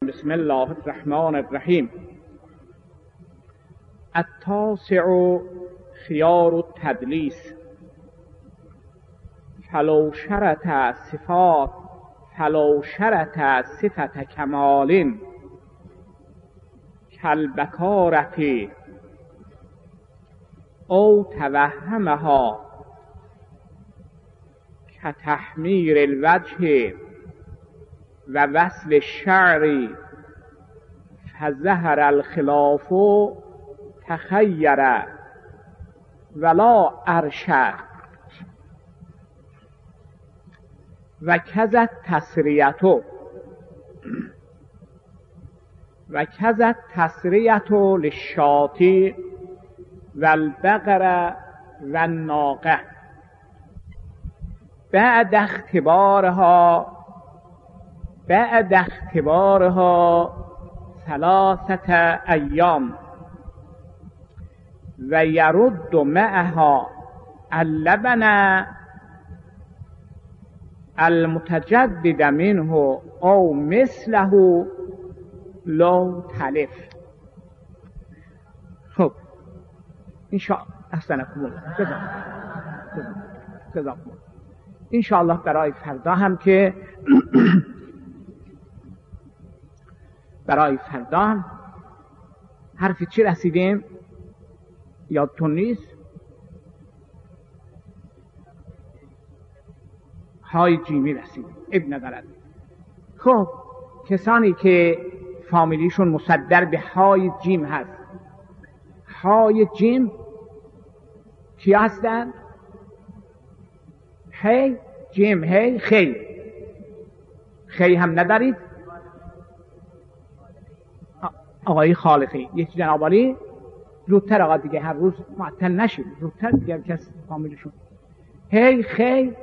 بسم الله الرحمن الرحیم. التاسع خیار التدلیس فلو شرط صفت کمال کالبکارة او توهمها کتحمیر الوجه و وصل الشعر فظهر الخلاف تخیر ولا عرش و کذا التسریة للشاة والبقر والناقة بعد اختبارها 3 ایام و یرد معها اللبن المتجدد منه او مثله لو تلف. خب انشاءالله احسنکم الله جزاکم الله. انشاءالله برای فردا هم که برای فردا هم حرف چی رسیدیم یادتون نیست؟ های جیمی رسیدیم. ابن ندارد. خب کسانی که فامیلیشون مصدر به های جیم هست، های جیم کی هستن؟ هی جیم، هی خی هم ندارید؟ آقای خالقی یکی جناب عالی زودتر آقا دیگه هر روز معطل نشید، زودتر دیگه کس فامیلشون. هی خی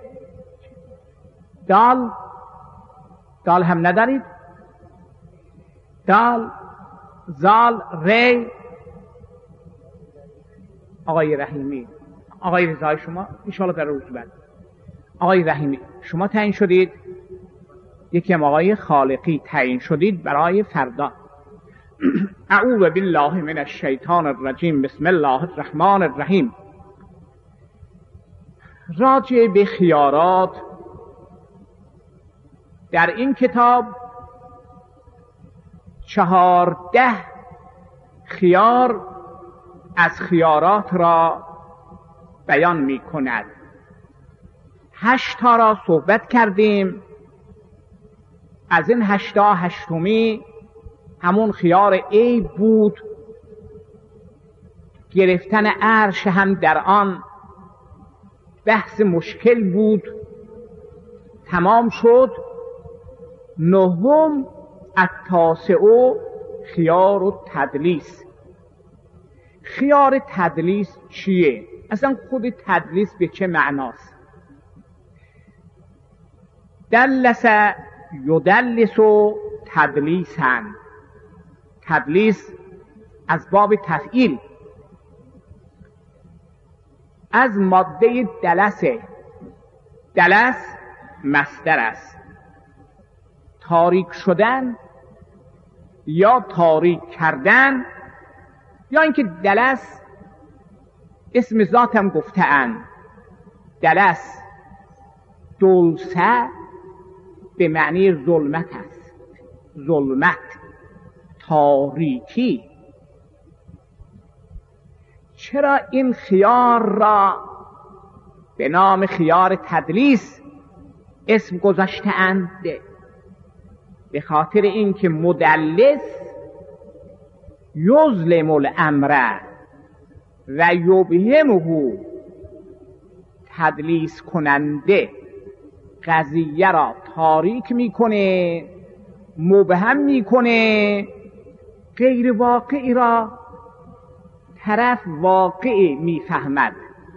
دال هم ندارید؟ دال زال ری. آقای رحیمی، آقای رضای شما انشاءالله در روز بعد. آقای رحیمی شما تعیین شدید، یکی هم آقای خالقی تعیین شدید برای فردا. اعوذ بالله من الشیطان الرجیم. بسم الله الرحمن الرحیم. راجع به خیارات در این کتاب 14 خیار از خیارات را بیان می کند. 8 تا را صحبت کردیم. از این 8 تا 8می همون خیار عیب بود. گرفتن عرش هم در آن بحث مشکل بود. تمام شد. 9 التاسع خیار التدلیس. خیار تدلیس چیه؟ اصلا خود تدلیس به چه معناست؟ دلس یدلس تدلیسا. تدلیس از باب تفعیل از ماده دلسه. دلس مصدر است. تاریک شدن یا تاریک کردن، یا اینکه دلس اسم ذات هم گفته اند. دلس دلسه به معنی ظلمت است. ظلمت، تاریکی. چرا این خیار را به نام خیار تدلیس اسم گذاشته اند؟ به خاطر اینکه مدلس یظلم الامر و یبهمه، تدلیس کننده قضیه را تاریک میکنه، مبهم میکنه، غیر واقعی را طرف واقعی میفهمد.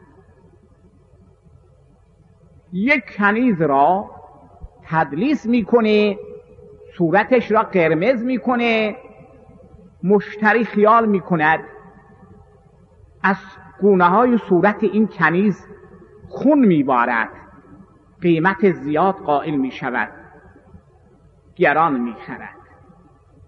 یک کنیز را تدلیس میکنه، صورتش را قرمز میکنه، مشتری خیال میکند از گونه های صورت این کنیز خون میبارد، قیمت زیاد قائل میشود، گران میخرد.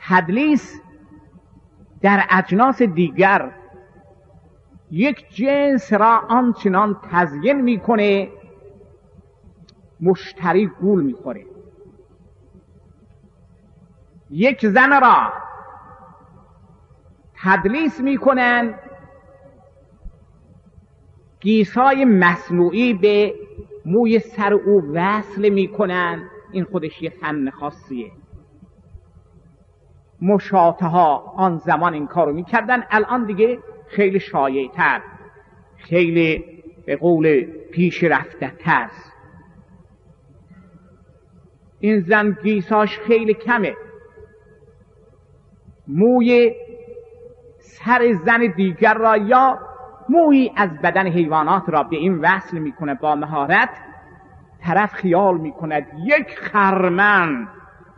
تدلیس در اجناس دیگر یک جنس را آنچنان تزیین میکنه مشتری گول میخوره. یک زن را تدلیس میکنن، گیسای مصنوعی به موی سر او وصل میکنن، این خودش یه فن خاصیه. مشاطه ها آن زمان این کارو میکردن، الان دیگه خیلی شایع‌تر، خیلی به قول پیش رفته تر. این زن گیساش خیلی کمه، موی سر زن دیگر را یا مویی از بدن حیوانات را به این وصل میکنه با مهارت. طرف خیال میکند یک خرمن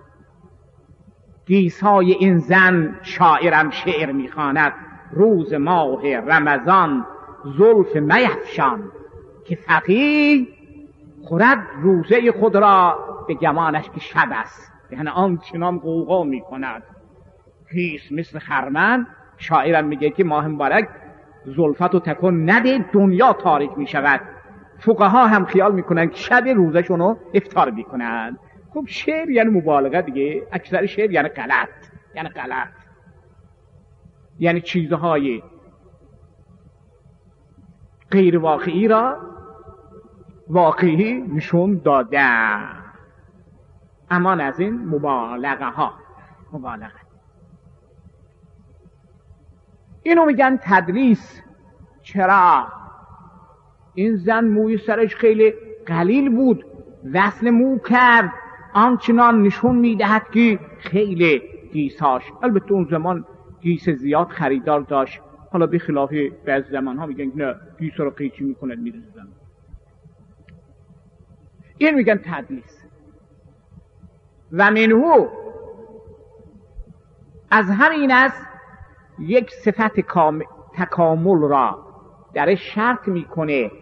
گیسای این زن شاعرم شعر میخواند: روز ماه رمضان زلف میفشان، که فقیه خورد روزه خود را به گمانش که شب است. یعنی آنچنان غوغا میکند گیس مثل خرمن. شاعرم میگه که ماه مبارک زلفتو تکون نده دنیا تاریک میشود. فقها هم خیال میکنن که شب روزشونو افطار میکنن. خب شعر یعنی مبالغه دیگه، اکثر شعر یعنی غلط، یعنی چیزهای غیر واقعی را واقعی نشون داده. امان از این مبالغه. اینو میگن تدلیس. چرا؟ این زن موی سرش خیلی قلیل بود، وصل مو کرد، آنچنان نشون میدهد که خیلی گیساش. البته اون زمان گیس زیاد خریدار داشت، حالا به خلاف بعض زمان ها میگن نه گیس رو قیچی میکند میرزن. این میگن تدلیس. و منهو از همین است یک صفت تکامل را در شرط میکنه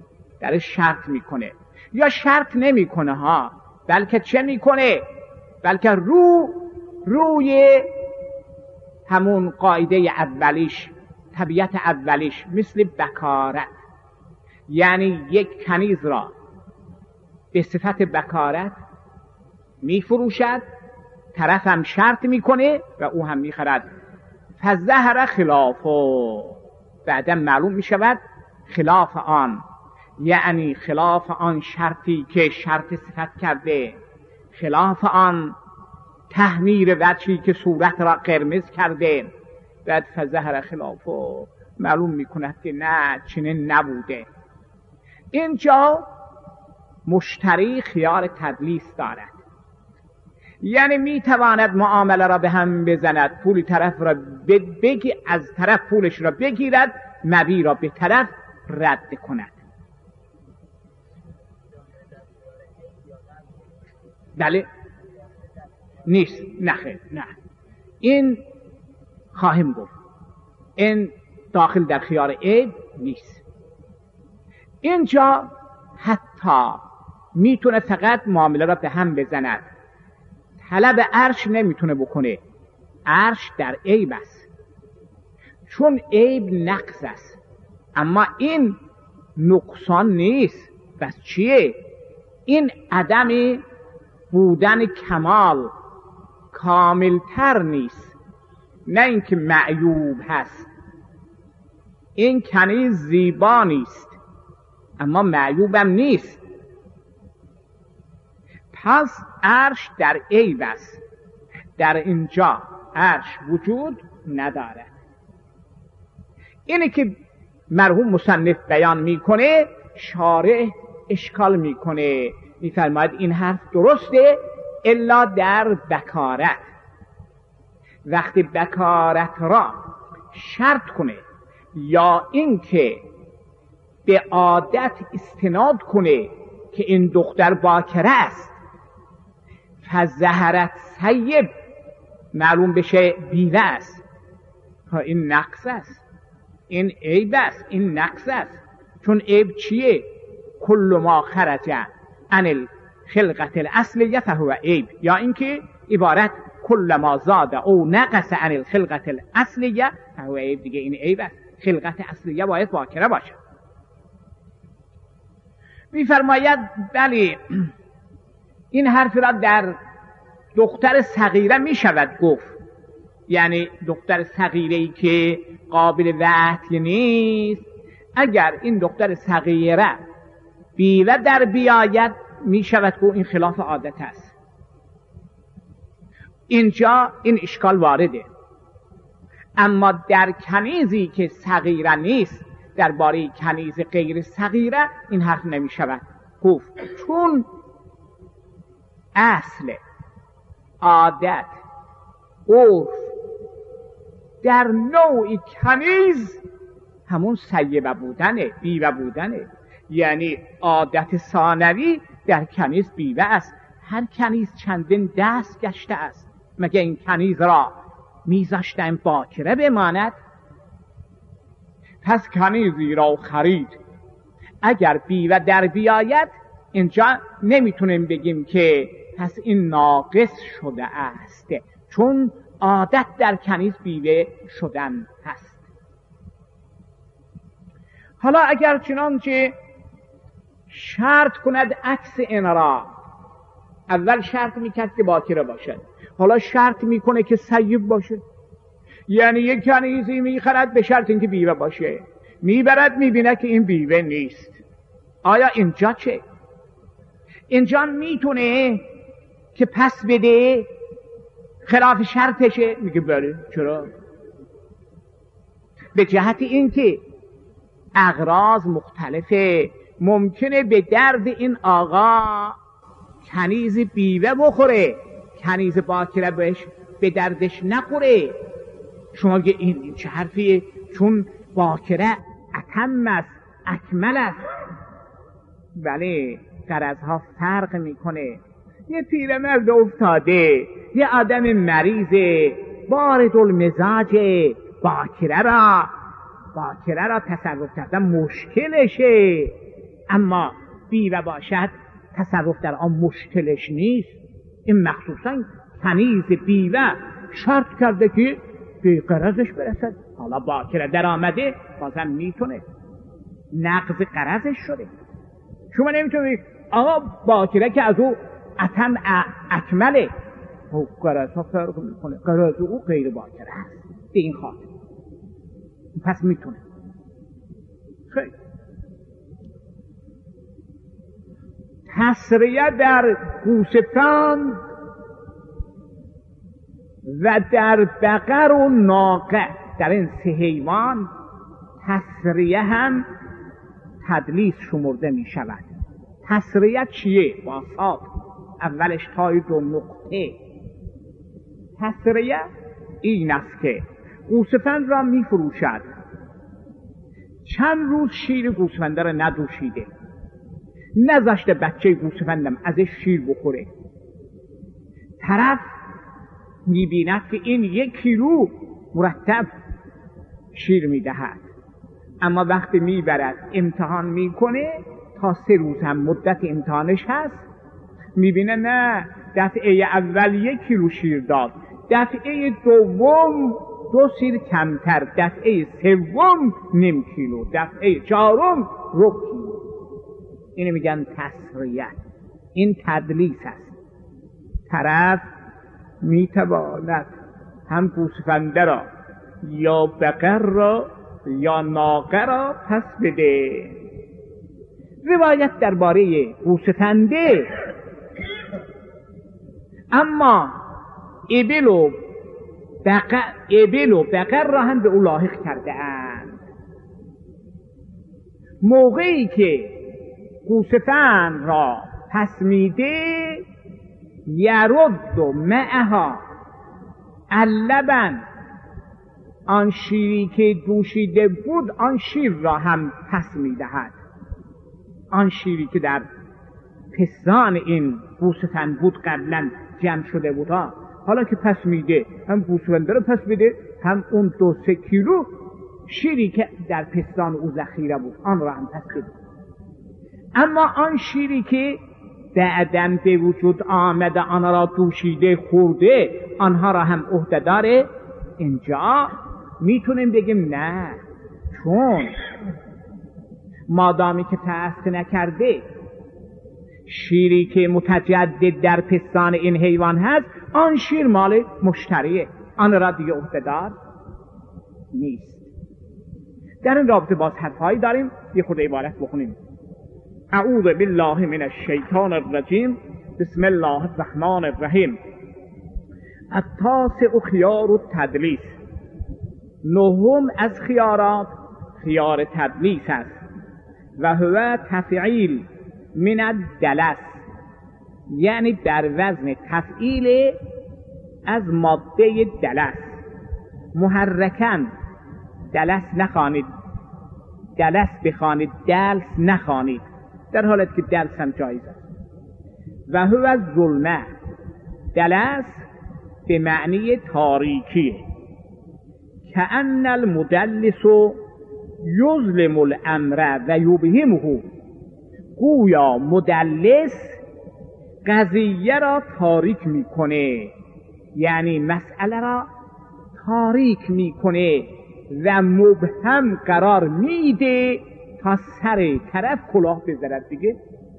یا شرط نمیکنه ها، بلکه چه میکنه؟ بلکه روی همون قاعده اولیش، طبیعت اولیش، مثل بکارت، یعنی یک کنیز را به صفت بکارت میفروشد، طرف هم شرط میکنه و او هم میخرد. فظهر خلافه، بعدا معلوم میشود خلاف آن، یعنی خلاف آن شرطی که شرط صفت کرده، خلاف آن تحمیر وجهی که صورت را قرمز کرده. بعد فظهر خلافه معلوم میکند که نه، چنین نبوده. اینجا مشتری خیار تدلیس دارد، یعنی میتواند معامله را به هم بزند، پول طرف را از طرف پولش را بگیرد، مبیع را به طرف رد کند. بله نیست، نه این خواهیم گفت، این داخل در خیار عیب نیست. اینجا حتی میتونه فقط معامله را به هم بزند، طلب عرش نمیتونه بکنه. عرش در عیب است، چون عیب نقص است، اما این نقصان نیست. بس چیه؟ این عدم بودن کمال، کاملتر نیست، نه اینکه معیوب هست. این کنیز زیبا نیست اما معیوبم نیست، پس عرش در عیب است. در اینجا عرش وجود ندارد. اینه که مرحوم مصنف بیان میکنه، شارح اشکال میکنه، میفرماید این حرف درسته الا در بکارت. وقتی بکارت را شرط کنه یا اینکه به عادت استناد کنه که این دختر باکره است، فظهرت سیب معلوم بشه بیوه است، این نقص است، این عیب است، این نقص است. چون عیب چیه؟ کل ما خرج عن الخلقت الاصلیه فهو عیب، یا اینکه عبارت کل ما زاد او نقص عن الخلقت الاصلیه فهو عیب. دیگه این عیب است. خلقت اصلیه باید باکره باشد. می‌فرماید بله این حرف را در دختر صغیره می شود گفت، یعنی دختر صغیره‌ای که قابل وحی نیست، اگر این دختر صغیره بیوه در بیاید می شود که این خلاف عادت است. اینجا این اشکال وارده. اما در کنیزی که صغیره نیست، درباره کنیز غیر صغیره این حرف نمی شود گفت، چون اصل عادت عرف در نوع کنیز همون سیبه بودنه، بیوه بودنه. یعنی عادت ثانوی در کنیز بیوه است. هر کنیز چندین دست گشته است، مگه این کنیز را میذاشتن باکره بماند؟ پس کنیزی را خرید اگر بیوه در بیاید، اینجا نمیتونیم بگیم که پس این ناقص شده است، چون عادت در کنیز بیوه شدن هست. حالا اگر چنانچه شرط کند عکس این را، اول شرط میکرد که باکره باشد، حالا شرط میکنه که سیب باشه. یعنی یک کنیزی میخرد به شرط اینکه بیوه باشه، میبرد میبینه که این بیوه نیست. آیا اینجا چه؟ اینجا میتونه که پس بده خلاف شرطشه؟ میگه بله. چرا؟ به جهت اینکه اغراض مختلفه. ممکنه به درد این آقا کنیز بیوه بخوره، کنیز باکره بهش به دردش نخوره. شما میگه این چه حرفیه؟ چون باکره اتم است، اکمل است. بله غرضها فرق میکنه. یه پیرمرد افتاده، یه آدم مریضه، بارد المزاجه، باکره را تصرف کردن مشکلشه. اما بیوه باشد تصرف در آن مشکلش نیست. این مخصوصا کنیز بیوه شرط کرده که به غرضش برسد. حالا باکره در آمده بازم میتونه نقض غرضش شده. شما نمیتونید آقا باکره که از او اتم اکمله، غرض ها فرق میکنه، غرض او غیر باکره هست به این خاطر، پس میتونه. خیلی تسریه در گوسفند و در بقر و ناقه، در این سه حیوان تسریه هم تدلیس شمرده می شود. تسریه چیه؟ واسط اولش تای دو نقطه. تسریه این است که گوسفند را می فروشد، چند روز شیر گوسفنده را ندوشیده، نذاشته بچه گوسفندم ازش شیر بخوره. طرف میبیند که این 1 کیلو مرتب شیر میدهد، اما وقتی میبرد امتحان میکنه، تا 3 روز هم مدت امتحانش هست، میبینه نه دفعه اول 1 کیلو شیر داد، دفعه دوم 2 سیر کمتر، دفعه سوم نیم کیلو، دفعه چهارم ربع کیلو. اینو میگن تسریه. این تدلیس است. طرف میتواند هم گوسفنده را یا بقر را یا ناقه را پس بده. روایت درباره گوسفنده، اما ابل و بقر را هم به او لاحق کرده اند. موقعی که گوسفند را پس میده، یرد و معها اللبن، آن شیری که دوشیده بود آن شیر را هم پس میدهد. آن شیری که در پستان این گوسفند بود قبلا جمع شده بود، حالا که پس میده، هم گوسفنده رو پس بده، هم اون 2-3 کیلو شیری که در پستان او ذخیره بود آن را هم پس بده. اما آن شیری که بعدن به وجود آمده آنها را دوشیده خورده آنها را هم عهده‌داره. اینجا میتونیم بگیم نه، چون مادامی که تعصب نکرده شیری که متجدد در پستان این حیوان هست، آن شیر مال مشتریه، آن را دیگه عهده‌دار نیست. در این رابطه باز حرفایی داریم، یه خود عبارت بخونیم. اعوذ بالله من الشیطان الرجیم، بسم الله الرحمن الرحیم. التاسع خیار التدلیس، نهم از خیارات خیار تدلیس است. و هو تفعیل من الدلس، یعنی در وزن تفعیل از ماده دلس. محرکن، دلس نخوانید، دلس بخوانید، دلس نخوانید، در حالت که دلس هم جایز است. و هو ظلمه، دلس به معنی تاریکیه. کأن المدلس یظلم الامر و یبهمه، گویا مدلس قضیه را تاریک میکنه، یعنی مسئله را تاریک میکنه و مبهم قرار میده تا سر طرف کلاه بزند دیگه.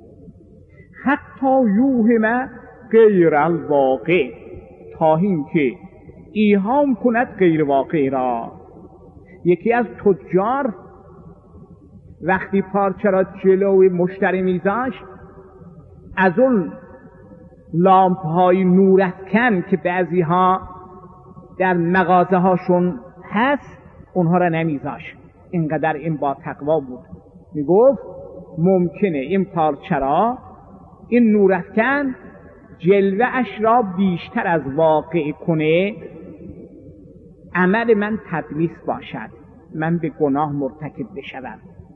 حتی یوهم غیر الواقع، تا اینکه ایهام کند غیر واقع را. یکی از تجار وقتی پارچه را جلوی مشتری میذاشت، از اون لامپ های نورافکن که بعضی ها در مغازه هاشون هست، اونها را نمیذاشت. اینقدر این با تقوا بود. میگفت ممکنه این پارچه را، این نورافکن جلوه اش را بیشتر از واقع کنه، عمل من تدلیس باشد، من به گناه مرتکب بشوم.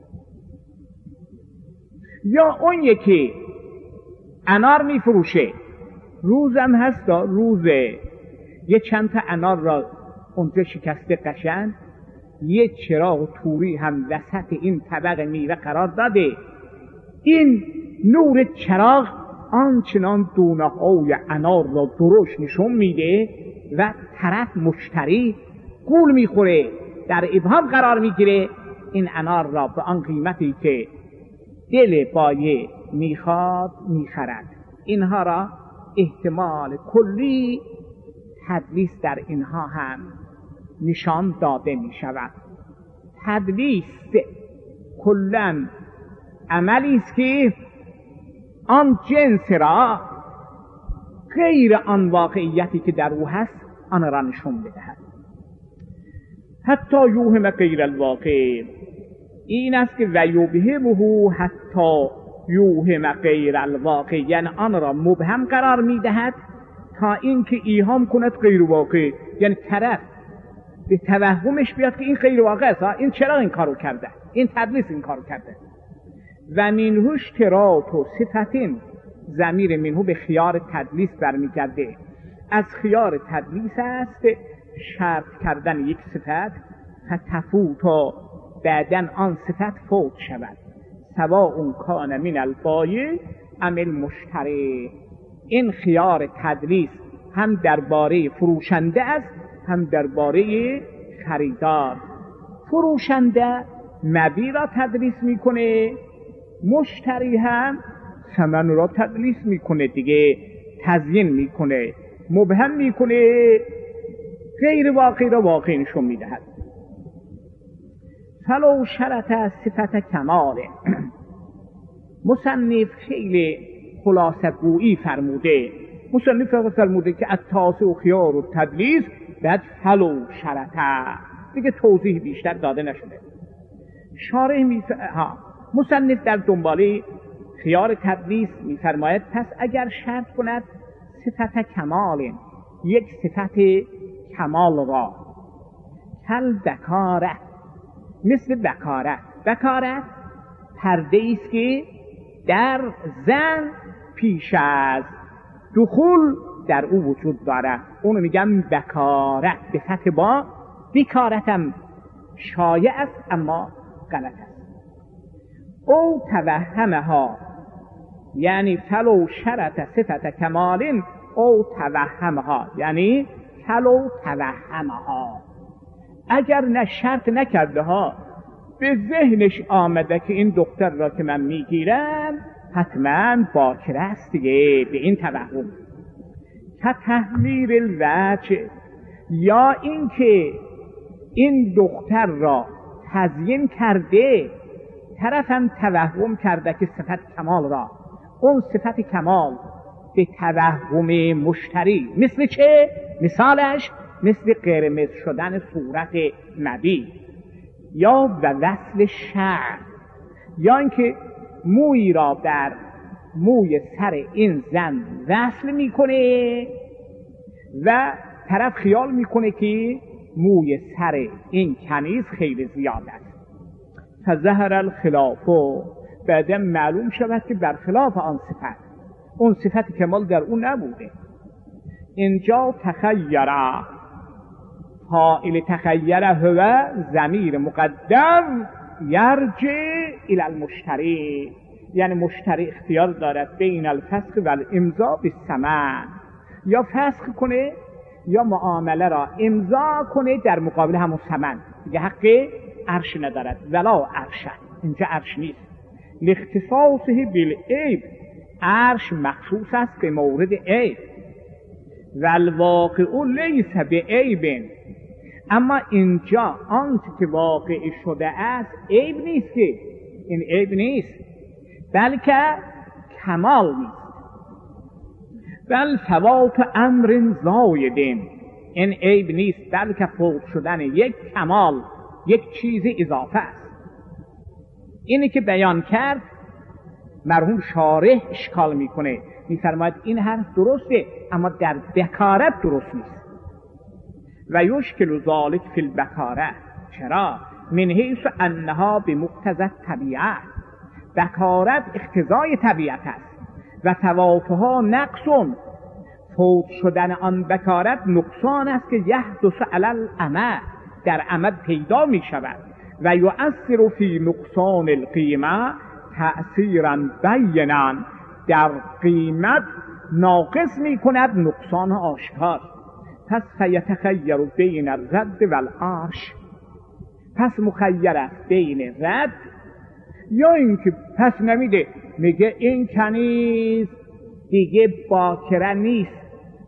یا اون یکی انار میفروشه، روزم هست، روزه یه چند تا انار را اونجا شکسته قشنگ، یه چراغ توری هم وسط این طبق میوه قرار داده. این نور چراغ آنچنان دونه های انار را درشت نشون میده و طرف مشتری گول میخوره، در ابهام قرار میگیره. این انار را به آن قیمتی که دل بایه میخواد میخرد. اینها را احتمال کلی تدلیس در اینها هم نشان داده میشود. تدلیس کلاً عملی است که آن جنس را غیر آن واقعیتی که در او هست آن را نشون بدهد. حتی یوهم غیر الواقع، این است که و یبهمه حتی یوهم غیر الواقع، یعنی آن را مبهم قرار میدهد تا اینکه ایهام کند غیر واقع، یعنی طرف به توهمش بیاد که این غیر واقع است، این چرا این کارو کرده، این تدلیس این کارو کرده. و منه اشتراط و صفتین، ضمیر منه به خیار تدلیس برمیگرده. از خیار تدلیس است شرط کردن یک صفت فتفوت و بعدن آن صفت فوت شود، سواء کان من البایع ام المشتری. این خیار تدلیس هم درباره فروشنده است هم درباره خریدار. فروشنده مبیع را تدلیس میکنه، مشتری هم ثمن را تدلیس میکنه دیگه، تزیین میکنه، مبهم میکنه، غیر واقعی را واقعی نشون میدهد. فلو شرط صفت کماله، مصنف خیلی خلاصه گویی فرموده. مصنف فرموده که التاسع خیار و تدلیس، بعد فلو شرطه، دیگه توضیح بیشتر داده نشده. مصنف در دنباله خیار تدلیس میفرماید پس اگر شرط کند صفت کمال، یک صفت کمال را، کل بکاره، مثل بکاره. بکاره پرده ایست که در زن پیش از دخول در او وجود داره، اونو میگم بکاره به فتح با. بکارتم شایع است اما غلط است. او توهمها، یعنی فلو شرط صفت کمال او توهمها، یعنی فلو توهمها، اگر نه شرط نکرده ها به ذهنش آمده که این دختر را که من میگیرم حتما باکره است دیگه، به این توهم. که تحمیر الوجه، یا اینکه این دختر را تزیین کرده، طرفم توهم کرده که صفت کمال را، اون صفت کمال به توهم مشتری، مثل چه؟ مثالش مثل قرمز شدن صورت نبی، یا و وصل شعر، یا اینکه موی را در موی سر این زن وصل میکنه و طرف خیال میکنه که موی سر این کنیز خیلی زیاد است. فظهر الخلاف، بعد معلوم شود که برخلاف آن صفت، اون صفت کمال در اون نبوده. اینجا تخیره، فاعل تخیره هو ضمیر مقدم یرجع الی المشتری، یعنی مشتری اختیار دارد بین الفسخ و الامضا بالثمن، یا فسخ کنه یا معامله را امضا کنه در مقابل همون ثمن، دیگه حق عرش ندارد. ولا عرش، اینجا عرش نیست. لاختصاصه بالعیب، عرش مخصوص است به مورد عیب. و الواقع لیس بعیب، اما اینجا آنچه که واقع شده است عیب نیست، که این عیب نیست بلکه کمال نیست. بل فوات امر زایدین، این عیب نیست بلکه فوت شدن یک کمال، یک چیز اضافه است. اینی که بیان کرد مرحوم شارح اشکال میکنه، میفرماید این حرف درسته اما در بکارت درست نیست. و یشکل ذالک فی البکاره، چرا؟ من حیث انها بمقتضی طبیعت، بکارت اقتضای طبیعت است و فواتها نقص، فوت شدن آن بکارت نقصان است که یحدث علی العمد، در عمد پیدا می شود. و یؤثر فی نقصان القیمه تأثیرا بینا، در قیمت ناقص می کند نقصان آشکار. پس فیتخیر بین الرد و العرش، پس مخیر است بین رد یا اینکه پس نمیده، میگه این کنیز دیگه باکره نیست،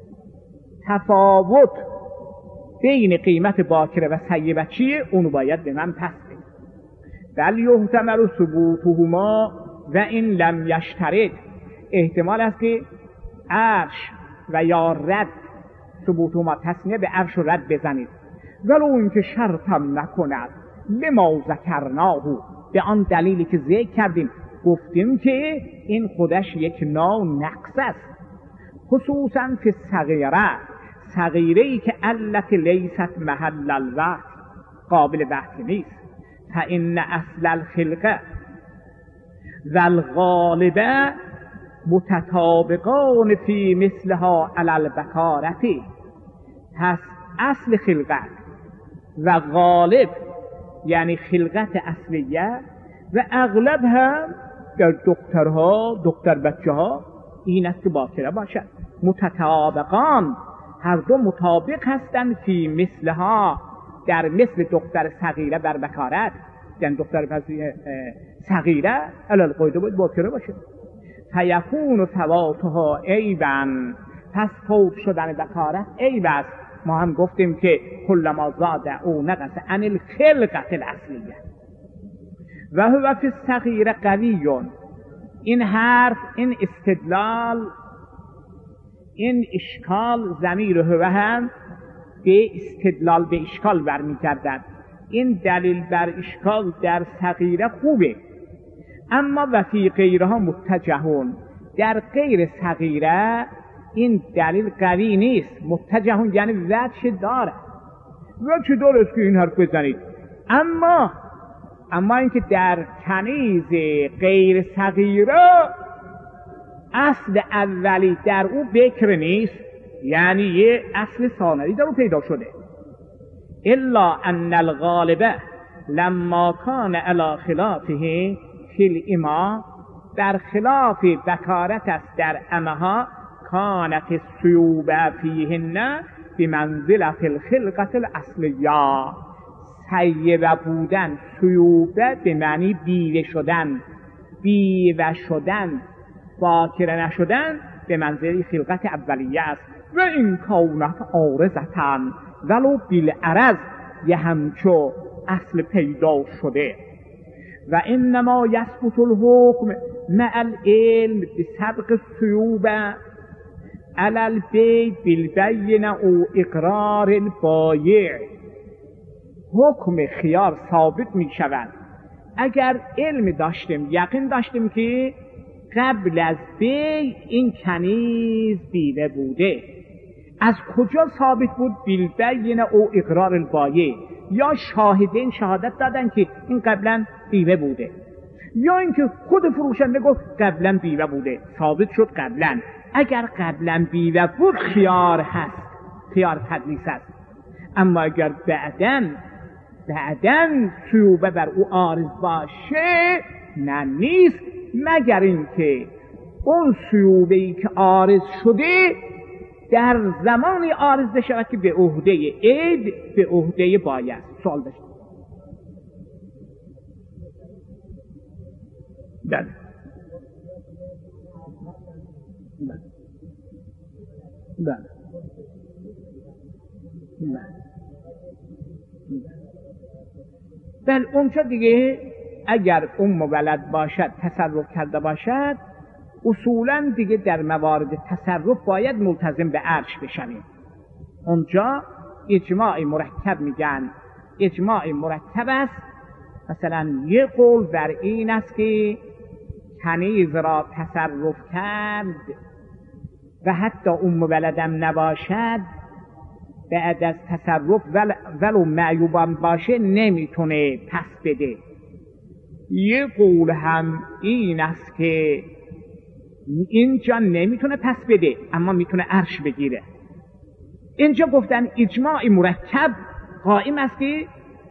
تفاوت بین قیمت باکره و سیبه چیه، اونو باید به من پس بده. بل یحتمل ثبوتهما و این لم یشترط، احتمال است که عرش و یا رد، ثبوتهما تسنیه به عرش و رد بزنید، ولو اینکه شرطم نکند، لما ذکرناه، به آن دلیلی که ذکر کردیم، گفتیم که این خودش یک نوع نقص است، خصوصا فی صغیره، صغیره‌ای که علت لیست محل الوقت، قابل وقت نیست. فإن اصل الخلقه و الغالبه متطابقان فی مثلها علی البکارتی، پس اصل خلقت و غالب یعنی خلقت اصلیه و اغلب هم در دخترها، دختر بچه ها این است که باکره باشد. متطابقان، هر دو مطابق هستند فی مثلها، در مثل دختر صغیره بر بکارت، یعنی دختر صغیره علال قیده باید باکره باشه. فیکون فواتها عیبا، پس فوت شدن بکارت عیب است. ما هم گفتیم که کلما زاد او نقص عن الخلقت الاصلیه و هو فی الصغیره قویون. این حرف، این استدلال، این اشکال، ضمیر هو هم به استدلال به اشکال برمیگردد. این دلیل بر اشکال در صغیره خوبه، اما و فی غیرها متجهون، در غیر صغیره این دلیل قوی نیست. متجهون یعنی وجه داره، وجه داره است که این حرف بزنید، اما اینکه در کنیز غیر صغیره اصل اولی در او بکر نیست، یعنی یه اصل ثانوی در او پیدا شده. الا ان الغالبه لما کان علی خلافه فی الامام، برخلاف بکارت است در امها کانت السیوبه فیهن بمنزلت الخلقت الاصلیه. سیبه بودن، سیوبه به معنی بیوه شدن، باکره نشدن، به منزله خلقت اولیه است. و این کونت عارضتن ولو بالعرض، یه همچو اصل پیدا شده. و انما یثبت الحکم مع العلم بسبق السیوبه علی البیع بالبینه او اقرار البایع. حکم خیار ثابت می شود اگر علم داشتیم، یقین داشتیم که قبل از بیع این کنیز بیوه بوده. از کجا ثابت بود؟ بالبینه او اقرار البایع، یا شاهدین شهادت دادن که این قبلا بیوه بوده، یا اینکه خود فروشنده گفت قبلا بیوه بوده، ثابت شد قبلا. اگر قبلا بیوه بود خیار هست، خیار تدلیس است. اما اگر بعدن سیوبه بر او عارض باشه، نه نیست، مگر اینکه اون سیوبه‌ای که عارض شده در زمانی عارض بشود که به عهده عید، به عهده باید. سوال داشت؟ بله. بله اونجا دیگه اگر ولد باشد، تصرف کرده باشد، اصولا دیگه در موارد تصرف باید ملتزم به عرش بشویم. اونجا اجماع مرکب میگن، اجماع مرکب است. مثلا یه قول بر این است که کنیز را تصرف کرد و حتی ولدم نباشد، بعد از تصرف ولو معیوبان باشه نمیتونه پس بده. یه قول هم این است که اینجا نمیتونه پس بده اما میتونه عرش بگیره. اینجا گفتن اجماع مرکب قائم است که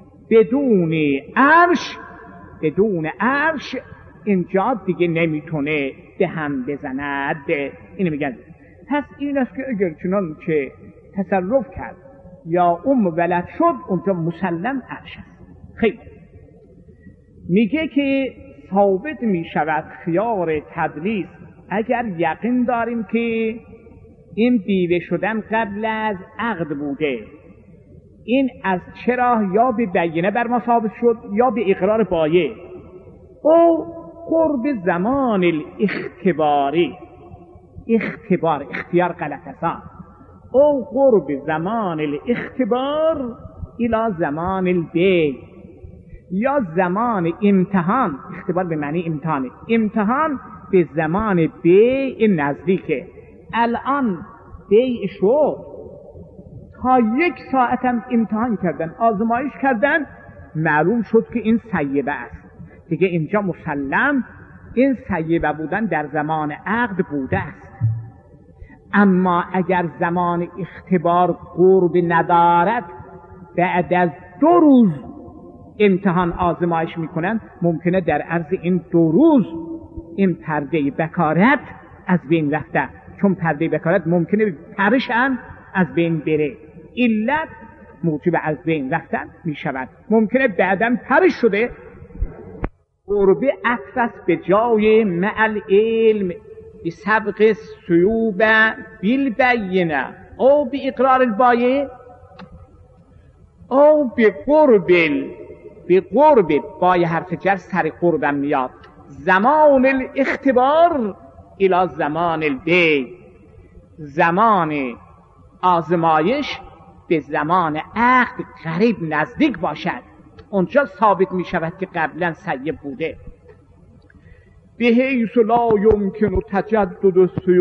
بدون عرش اینجا دیگه نمیتونه دهن بزند. اینو میگن. پس این است که اگر چنان که تصرف کرد یا ولد شد، اونجا مسلم عرش است. خیلی میگه که ثابت میشود خیار تدلیس اگر یقین داریم که این بیوه شدن قبل از عقد بوده. این از چرا؟ یا به بینه بر ما ثابت شد یا به اقرار بایع. او قرب زمان الاختباری، اختیار غلط است. او قرب زمان الاختبار الى زمان البیع، یا زمان امتحان. اختبار به معنی امتحانه، امتحان به زمان بیع نزدیکه. الان بیع شد، تا 1 ساعت هم امتحان کردن، آزمایش کردن، معلوم شد که این سیبه است. دیگه اینجا مسلم این سیبه بودن در زمان عقد بوده است. اما اگر زمان اختبار قرب ندارد، بعد از 2 روز امتحان آزمایش میکنن، ممکنه در عرض این 2 روز این پرده بکارت از بین رفته، چون پرده بکارت ممکنه پرشن از بین بره، علت موجب از بین رفتن میشود. ممکنه بعداً پرش شده. قربه عطف به جای مع العلم بسبق سیوبه بالبینه او به اقرار البایع او به قرب بای حرف جر سر قربم میاد. زمان الاختبار الى زمان البیع، زمان آزمایش به زمان عقد قریب نزدیک باشد، اونجا ثابت می شود که قبلا سیب بوده. بحیث لا یمکن تجدد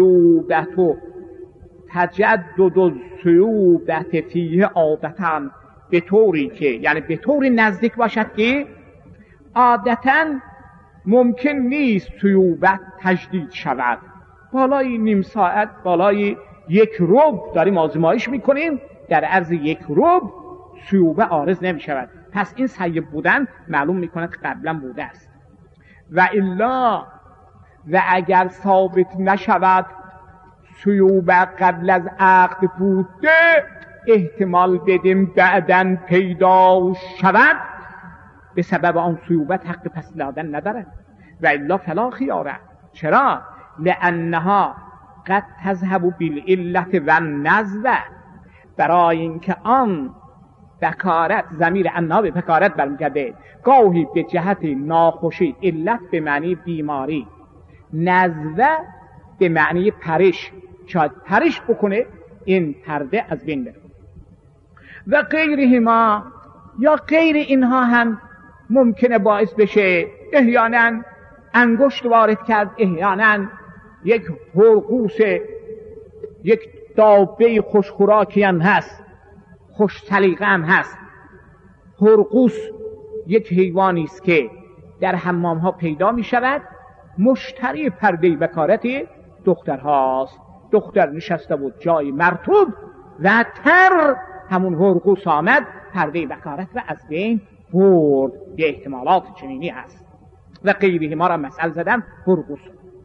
السیوبة فیه عادتاً، به طوری که یعنی به طوری نزدیک باشد که عادتاً ممکن نیست سیوبت تجدید شود. بالای نیم ساعت، بالای 1 ربع داریم آزمایش میکنیم، در عرض 1 ربع سیوبه عارض نمی شود. پس این سیب بودن معلوم میکنه که قبلا بوده است. و الا و اگر ثابت نشود سیوبه قبل از عقد بوده، احتمال بدیم بعدن پیدا شود، به سبب آن سیوبت حق پس دادن ندارد و الا فلا خیاره. چرا؟ لانها قد تذهب بالعلت و النزوه، برای اینکه آن بکارت، ضمیر انا به بکارت برمیگرده، گاهی به جهت ناخوشی، علت به معنی بیماری، نزوه به معنی پرش، شاید پرش بکنه این پرده از بین بره. و غیرهما، یا غیر اینها هم ممکنه باعث بشه، احیانا انگشت وارد کرد، احیانا یک حرقوس، یک دابه خوشخوراکی هم هست، خوش سلیقه هم هست. حرقوس یک حیوانی است که در حمام ها پیدا می شود، مشتری پرده بکارت دختر هاست. دختر نشسته بود جای مرطوب و تر همون حرقوس آمد، پرده بکارت و از بین برد. به احتمالات چنینی هست. و غیره ما را مسئله زدم حرقوس.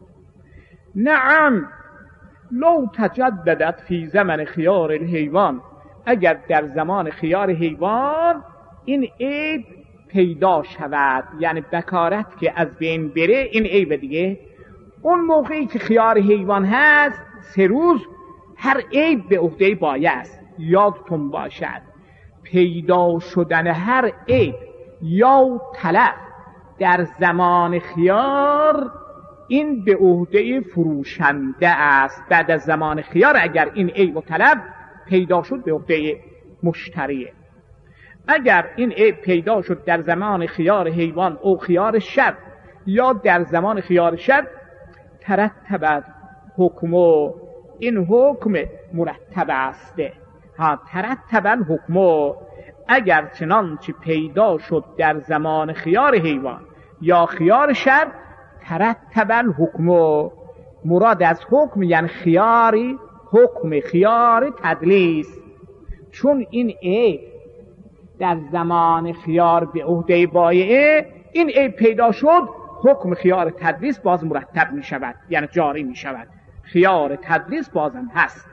نعم لو تجددت فی زمن خیار الحیوان، اگر در زمان خیار حیوان این عیب پیدا شود، یعنی بکارت که از بین بره، این عیب دیگه، اون موقعی که خیار حیوان هست 3 روز هر عیب به عهده بایه است. یادتون باشد پیدا شدن هر عیب یا تلف در زمان خیار این به عهده فروشنده است. بعد از زمان خیار اگر این عیب و تلف پیدا شد به عهده مشتریه. اگر این عیب پیدا شد در زمان خیار حیوان او خیار شر، یا در زمان خیار شر، ترتبت حکمو، این حکم مرتب است. ترتب الحکمو، اگر چنانچه پیدا شد در زمان خیار حیوان یا خیار شر، ترتب الحکمو، مراد از حکم یعنی خیاری، حکم خیار تدلیس. چون این عیب در زمان خیار به عهده بایعه، این عیب پیدا شد، حکم خیار تدلیس باز مرتب می شود، یعنی جاری می شود. خیار تدلیس بازم هست.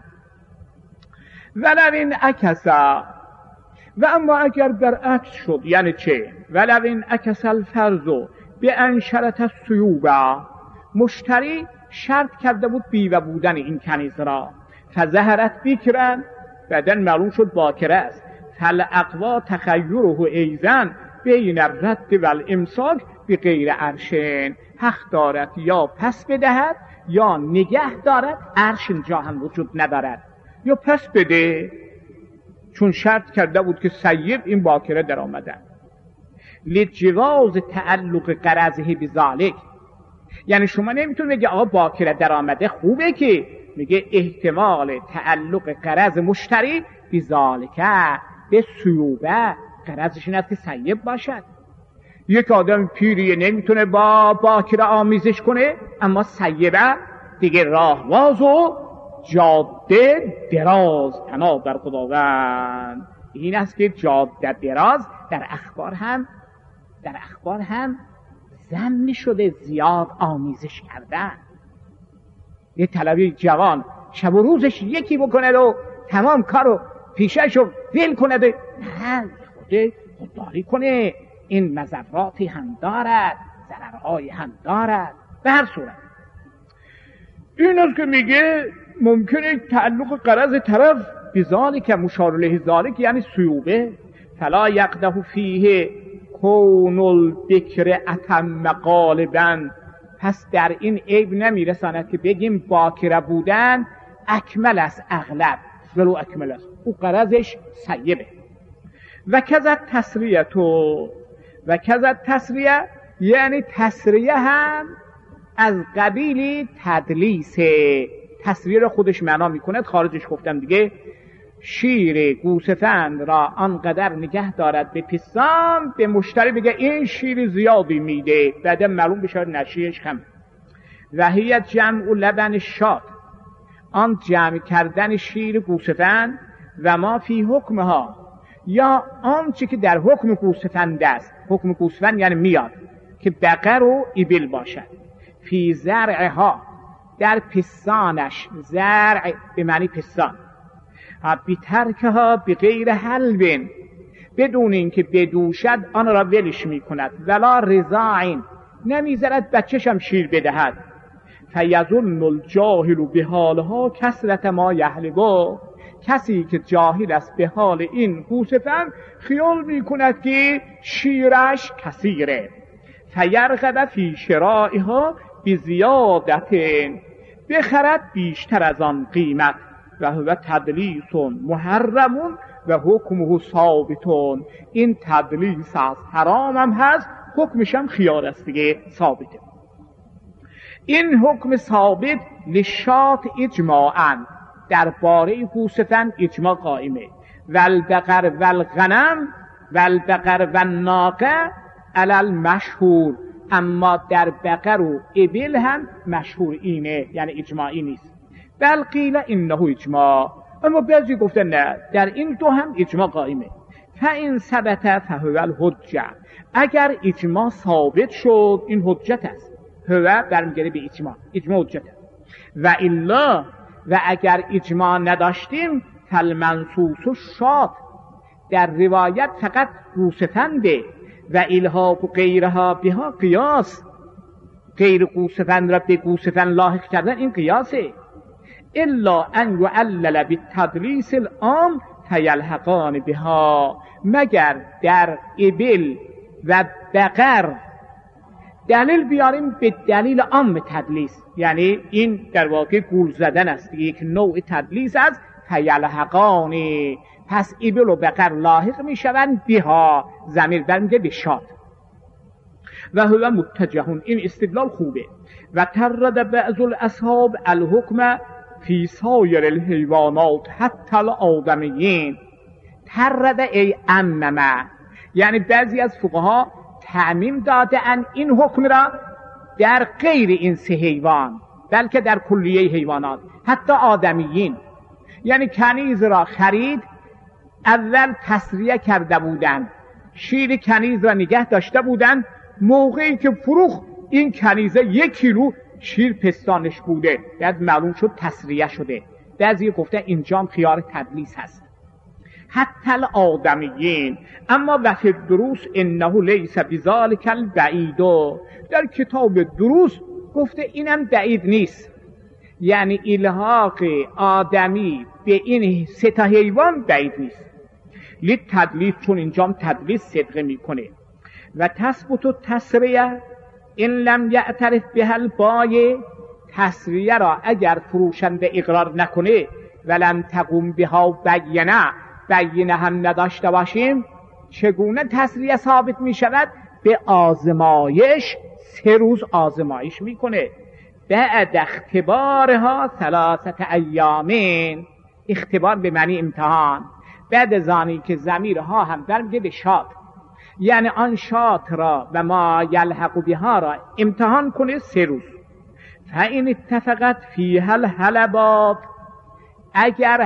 ولو این عکسا، و اما اگر برعکس شد، یعنی چه؟ ولو این عکس الفرض به انشرت السیوبه، مشتری شرط کرده بود بیوه بودن این کنیز را، فظهرت بیکرن، بعدن معلوم شد باکره است، فالاقوا تخیره ایزن بین الرد و الامساک بغیر عرشن، حق دارد یا پس بدهد یا نگه دارد، عرش اینجا هم وجود ندارد، یا پس بده، چون شرط کرده بود که سیب این باکره در آمدن. لجواز تعلق قرضه بذالک، یعنی شما نمیتون بگی آقا باکره در آمده خوبه، که میگه احتمال تعلق قرض مشتری بذالکه به سیوبه، قرضش این است که سیب باشد. یک آدم پیریه نمیتونه با باکره آمیزش کنه، اما سیبه دیگه راهواز و جاده دراز تناب در خداوند. این است که جاده دراز در اخبار هم ذم شده زیاد آمیزش کردن. یه طلبی جوان شب و روزش یکی بکنه و تمام کارو پیششو ویل کنه، نه خودداری کنه، این مضراتی هم دارد، ضررهایی هم دارد. به هر صورت این است که میگه ممکنه تعلق قرض طرف بذالک مشار الیه ذالک یعنی سیوبه، فلا یقده فیه کون البکر اتم غالبا، پس در این عیب نمیرساند که بگیم باکره بودن اکمل است، اغلب ولو اکمل است، او قرضش سیبه. و کذا تسریه تو، و کذا تسریه یعنی تسریه هم از قبیل تدلیسه. تسریه را خودش معنا میکند، خارجش گفتم دیگه، شیر گوسفند را آنقدر نگه دارد به پیستان، به مشتری بگه این شیر زیادی میده، بعد معلوم بشه نشیش کم. و هی جمع لبن شاد، آن جمع کردن شیر گوسفند، و ما فی حکمها، یا آنچه که در حکم گوسفند است. حکم گوسفند یعنی میاد که بقر و ایبل باشد، فی زرعها در پستانش، زرع به معنی پستان، بی ترکها به غیر حلبین بدون اینکه بدوشد آن را ولش می کند، ولا رضاعین نمیذارد بچه‌شم شیر بدهد. فیظن الجاهل به حالها کثرت ما یحلبو، کسی که جاهل است به حال این گوسفند خیال می کند که شیرش کثیره. فیرغب فی شرائها بزیادت، بخرد بیشتر از آن قیمت. و هو تدلیس محرم و حکمه ثابتون، این تدلیس است، حرام هم هست، حکمش هم خیار است دیگه، ثابته. این حکم ثابت لشات اجماعاً، در باره گوسفند اجماع قائمه. والبقر والغنم والبقر والناقه علی المشهور، اما در بقر و ابل هم مشهور اینه، یعنی اجماعی نیست. بل قیل انه اجماع، اما بعضی گفتن نه، در این دو هم اجماع قائمه. فإن ثبت فهو الحجه، اگر اجماع ثابت شد این حجت است. هو برمیگره به اجماع، اجماع حجت است. و الا، و اگر اجماع نداشتیم فالمنصوص شات، در روایت فقط گوسفنده. و الحاق غیرها بها قیاس، غیر گوسفند را به گوسفند لاحق کردن این قیاسه. الا ان یعلل بالتدلیس العام فیلحقان بها، مگر در ابل و بقر دلیل بیاریم به دلیل عام تدلیس، یعنی این در واقع گول زدن است، یک نوع تدلیس است. فیلحقان، پس ابل و بقر لاحق می شوند بها، ضمیر برمیگرده به شات. و هو متجهون، این استدلال خوبه. و ترد بعض الاصحاب الحکم فی سایر الحیوانات حتی الآدمیین، ترد ای اممه، یعنی بعضی از فقها تعمیم داده ان این حکم را در غیر این سه حیوان، بلکه در کلیه حیوانات، حتی آدمیین. یعنی کنیز را خرید، اول تسریه کرده بودند، شیر کنیز را نگه داشته بودند، موقعی که فروخت این کنیزه 1 کیلو شیر پستانش بوده، بعد معلوم شد تسریه شده. بعضی گفته اینجا هم خیار تدلیس هست. حتی الآدمیین، اما وفی دروس انه لیس بذالک البعید، در کتاب دروس گفته اینم بعید نیست، یعنی الحاق آدمی به این 3 تا حیوان بعید نیست. للتدلیس، چون اینجا هم تدلیس صدقه میکنه. و تثبت تسریه این لم یعترف به البایع، تسریه را اگر فروشنده اقرار نکنه، ولم تقوم بها بینه هم نداشته باشیم، چگونه تسریه ثابت می شود؟ به آزمایش، 3 روز آزمایش میکنه. بعد اختبارها 3 ایامین، اختبار به معنی امتحان، بعد زانی که ضمیرها هم برمیگرده به شات، یعنی آن شات را و ما یلحق بها را امتحان کنه 3 روز. فإن اتفقت فیها الحلبات، اگر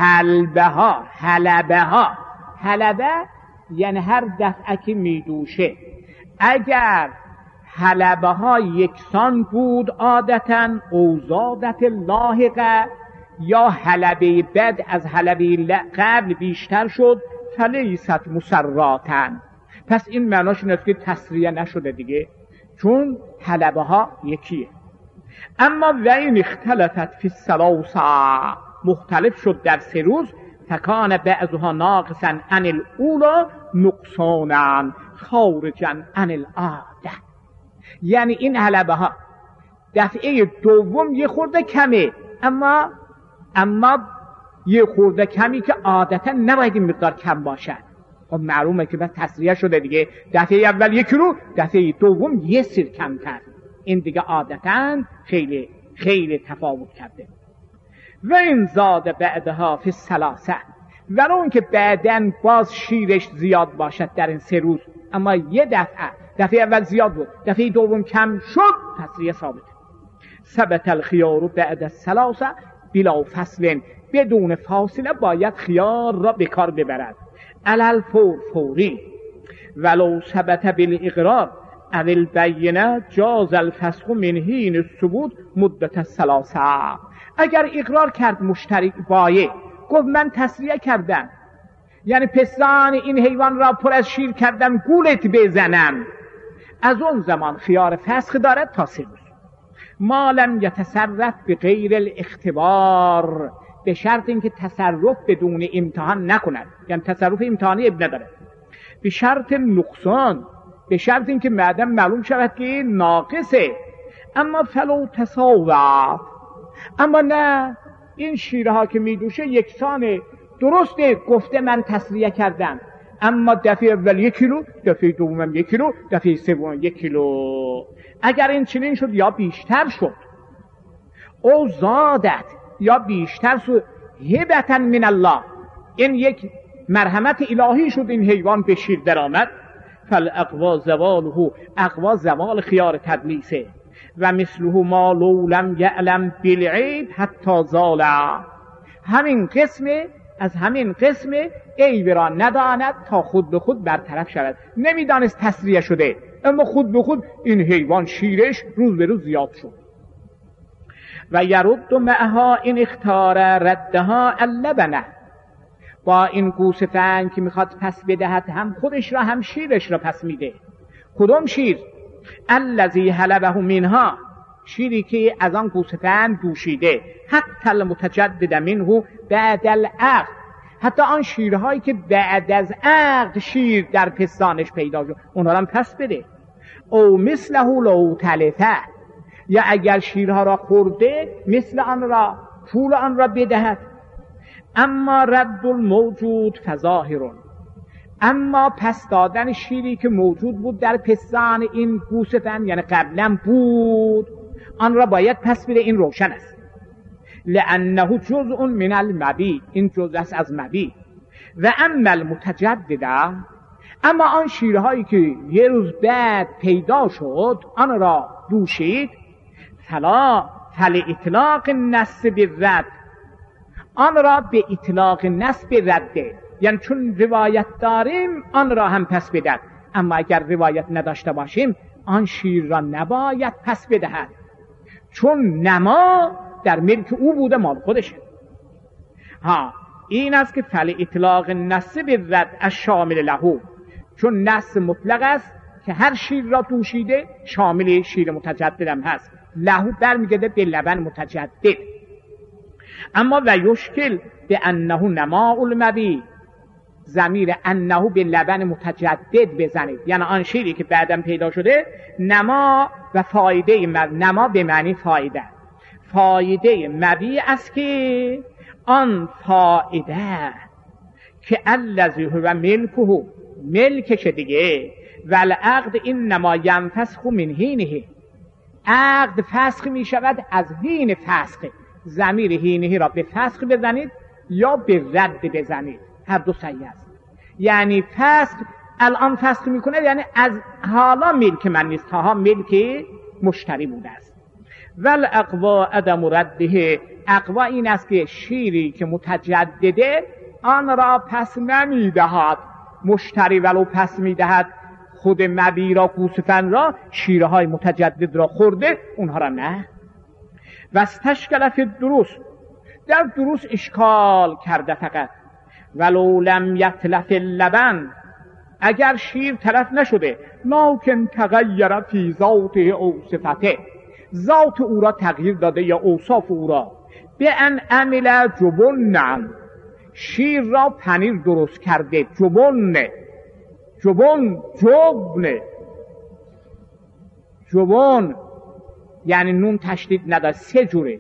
حلبه یعنی هر دفعه که میدوشه، اگر حلبه ها یکسان بود عادتاً، او زادت لاحقه، یا حلبه بعد از حلبه قبل بیشتر شد، فلیست مسراتن، پس این معناش اینه که تسریه نشده دیگه، چون حلبه ها یکیه. اما و این اختلفت فی الثلاثه، مختلف شد در 3 روز، فکان بعضها ناقصا عن الاولا نقصانا خارجا عن العاده، یعنی این حلبه ها دفعه دوم یه خورده کمه، اما یه خورده کمی که عادتا نباید این مقدار کم باشد. خب معلومه که بس تسریه شده دیگه، دفعه اول 1 کیلو، دفعه دوم 1 سیر کم کرد، این دیگه عادتا خیلی خیلی تفاوت کرده. و این زاد بعدها فی الثلاثه، ولو اون که بعدن باز شیرش زیاد باشد در این 3 روز، اما یه دفعه اول زیاد بود، دفعه دوم کم شد، تسریه ثابت. ثبت الخيار بعد الثلاثه بلا فصل، بدون فاصله باید خیار را به کار ببرد. علل فور، فوری. ولو ثبت بالاقرار، اول بینه جاز الفسخ من حین الثبوت مدت الثلاثه. اگر اقرار کرد مشتری بایع، گفت من تسریه کردم، یعنی پستان این حیوان را پر از شیر کردم گولت بزنم، از اون زمان خیار فسخ دارد تا 3 روز. ما لم یتصرف به غیر الاختبار، به شرط اینکه تصرف بدون امتحان نکند، یعنی تصرف امتحانی اب نداره. به شرط نقصان، به شرط اینکه معدن معلوم شود که ناقصه. اما فلو تساوت، اما نه این شیرها که میدوشه یکسانه، درسته گفته من تسریه کردم، اما دفعه اول 1 کیلو، دفعه دوم 1 کیلو، دفعه سوم 1 کیلو. اگر این چنین شد یا بیشتر شد او زادت، یا بیشتر شد هبتا من الله، این یک مرحمت الهی شد، این حیوان به شیر در آمد، فالاقوا زواله، اقوا زوال خیار تدلیسه. و مثله ما لو لم یعلم بالعیب حتی زال، همین قسمه از همین قسمه عیب را نداند تا خود به خود برطرف شود. نمیدانست تسریه شده، اما خود به خود این حیوان شیرش روز به روز زیاد شد. و یرد معها این اختار ردها اللبنه، با این گوسفند که میخواد پس بدهد هم خودش را هم شیرش را پس میده. کدوم شیر؟ الذی حلبه منها، شیری که از آن گوسفند دوشیده، حتی المتجدد منه بعد العقد، حتی آن شیرهایی که بعد از عقد شیر در پستانش پیدا شد اونها را هم پس بده. او مثله لو تلفه، یا اگر شیرها را خورده مثل آن را، پول آن را بدهد. اما رد الموجود فظاهرون، اما پس دادن شیری که موجود بود در پستان این گوسفند، یعنی قبلا بود، آن را باید پس بده، این روشن است. لانه جزء من المبی، این جزء است از مبی. و اما المتجدده، اما آن شیرهایی که یه روز بعد پیدا شد آن را دوشید، فلا اطلاق نص بالرد، آن را به اطلاق نص رده، یعنی چون روایت داریم آن را هم پس بدهد. اما اگر روایت نداشته باشیم آن شیر را نباید پس بدهد، چون نما در ملک او بوده، مال خودشه. این است که فل اطلاق نص بالرد الشامل له، چون نص مطلق است که هر شیر را دوشیده شامل شیر متجدد هم هست، له برمیگرده به لبن متجدد. اما و یشکل به انه نماء المبی، ضمیر انه به لبن متجدد بزنید، یعنی آن شیری که بعدم پیدا شده نما و فایده نما به معنی فایده، فایده مبی است که آن فایده که الذی هو ملکه، ملکش دیگه، والعقد این نما ینفسخ من حینه، عقد فسخ می شود از حین فسخ. ضمیر حینه را به فسخ بزنید یا به رد بزنید، هر دو صحیح است. یعنی فسخ الان فسخ میکنه، یعنی از حالا ملک من نیست، تا ملک مشتری بوده است. والاقوا عدم رده، اقوا این است که شیری که متجدده آن را پس نمیدهد، مشتری ولو پس میدهد، خود مبی را، گوسفند را، شیرهای متجدد را خورده، اونها را نه. و استشکل فی الدروس، در دروس اشکال کرده فقط. ولو لم یتلف اللبن، اگر شیر تلف نشده، لکن تغییر فی ذاته او صفته، ذات او را تغییر داده یا اوصاف او را، به ان عمل جبن، شیر را پنیر درست کرده، جبن یعنی نون تشدید نداره، 3 جوره،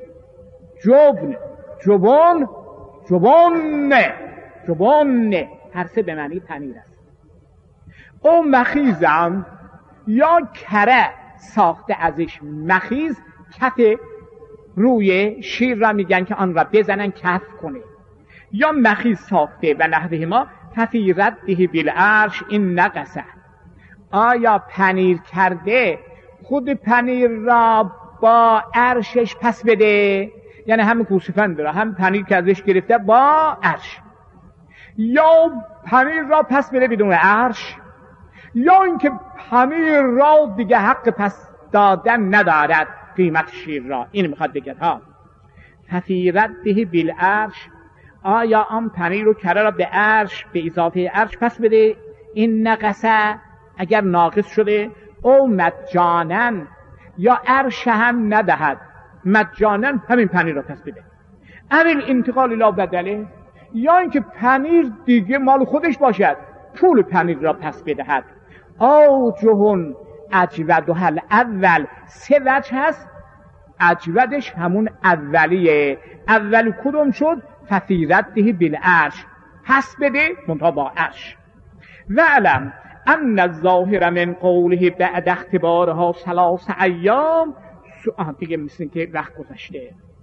جبن هر 3 به معنی پنیر است. او مخیزم، یا کره ساخته ازش، مخیز کف روی شیر را میگن که آن را بزنن کف کنه، یا مخیز ساخته و نحوه ما ففی رده بالعرش این نقصه، آیا پنیر کرده خود پنیر را با عرشش پس بده، یعنی هم گوسفند را هم پنیر که ازش گرفته با عرش، یا پنیر را پس بده بدون عرش، یا اینکه پنیر را دیگه حق پس دادن ندارد قیمت شیر را. این میخواد بگه ها ففی رده بالعرش، آیا آن پنیر رو کره را به عرش به اضافه عرش پس بده، این نقصه اگر ناقص شده، او مجانن یا عرش هم ندهد، مجانن همین پنیر را پس بده، اول انتقال لا بدله، یا اینکه پنیر دیگه مال خودش باشد پول پنیر را پس بدهد. او جهون اجودها الاول، سه وجه هست، اجودش همون اولیه. اول کدوم شد؟ ففی رده بالعرش، پس بده منتها با عرش. وعلم ان الظاهر من قوله بعد اختبارها 3 ایام، دیگه مثل که وقت گذشته.